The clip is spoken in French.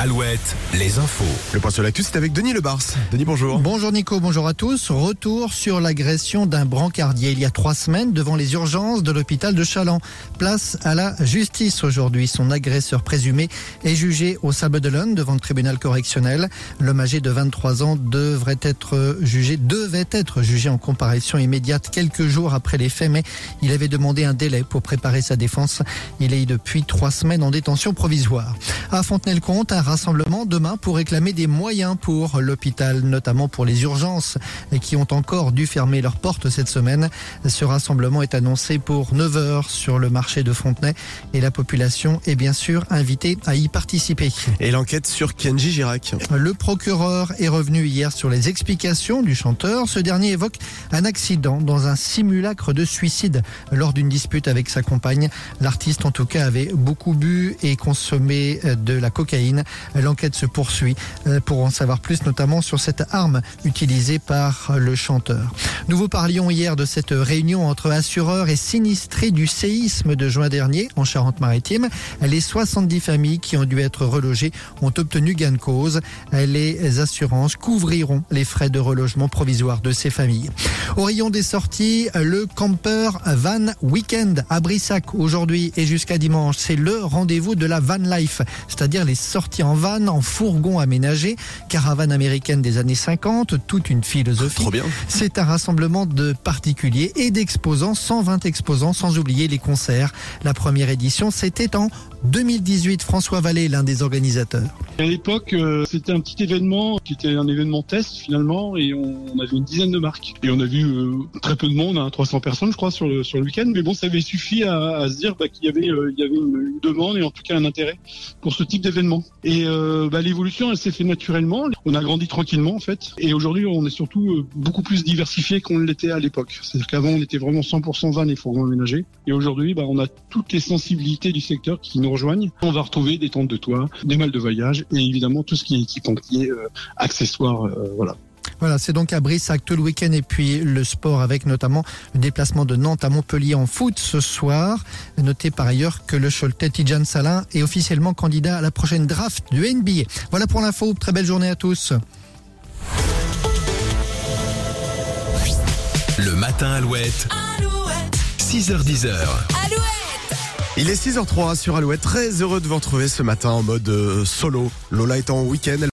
Alouette, les infos. Le point sur l'actu, c'est avec Denis Lebars. Denis, bonjour. Bonjour Nico, bonjour à tous. Retour sur l'agression d'un brancardier il y a 3 semaines devant les urgences de l'hôpital de Challans. Place à la justice aujourd'hui. Son agresseur présumé est jugé au Sables-d'Olonne devant le tribunal correctionnel. L'homme âgé de 23 ans devait être jugé en comparution immédiate quelques jours après les faits, mais il avait demandé un délai pour préparer sa défense. Il est depuis 3 semaines en détention provisoire. À Fontenay-le-Comte, un rassemblement demain pour réclamer des moyens pour l'hôpital, notamment pour les urgences qui ont encore dû fermer leurs portes cette semaine. Ce rassemblement est annoncé pour 9h sur le marché de Fontenay et la population est bien sûr invitée à y participer. Et l'enquête sur Kenji Girac. Le procureur est revenu hier sur les explications du chanteur. Ce dernier évoque un accident dans un simulacre de suicide lors d'une dispute avec sa compagne. L'artiste en tout cas avait beaucoup bu et consommé de la cocaïne. L'enquête se poursuit pour en savoir plus, notamment sur cette arme utilisée par le chanteur. Nous vous parlions hier de cette réunion entre assureurs et sinistrés du séisme de juin dernier en Charente-Maritime. Les 70 familles qui ont dû être relogées ont obtenu gain de cause. Les assurances couvriront les frais de relogement provisoire de ces familles. Au rayon des sorties, le Camper Van Weekend à Brissac aujourd'hui et jusqu'à dimanche. C'est le rendez-vous de la van life, c'est-à-dire les sorties en van, en fourgon aménagé, caravane américaine des années 50, toute une philosophie. Trop bien. C'est un rassemblement de particuliers et d'exposants, 120 exposants, sans oublier les concerts. La première édition, c'était en 2018. François Vallée, l'un des organisateurs. À l'époque, c'était un petit événement qui était un événement test finalement, et on avait une dizaine de marques. Et on a vu très peu de monde, 300 personnes je crois sur le week-end, mais bon, ça avait suffi à se dire qu'il y avait une demande et en tout cas un intérêt pour ce type d'événement. Et l'évolution, elle s'est fait naturellement. On a grandi tranquillement en fait, et aujourd'hui on est surtout beaucoup plus diversifié qu'on l'était à l'époque. C'est-à-dire qu'avant on était vraiment 100% van et fourgons aménagés, et aujourd'hui on a toutes les sensibilités du secteur qui nous rejoignent. On va retrouver des tentes de toit, des malles de voyage et évidemment tout ce qui est équipementier, accessoires, voilà. Voilà, c'est donc à Brissac tout le week-end et puis le sport avec notamment le déplacement de Nantes à Montpellier en foot ce soir. Notez par ailleurs que le Choletais Tidjane Salin est officiellement candidat à la prochaine draft du NBA. Voilà pour l'info, très belle journée à tous. Le matin Alouette. 6h-10h. Il est 6h03 sur Alouette. Très heureux de vous retrouver ce matin en mode solo. Lola est en week-end.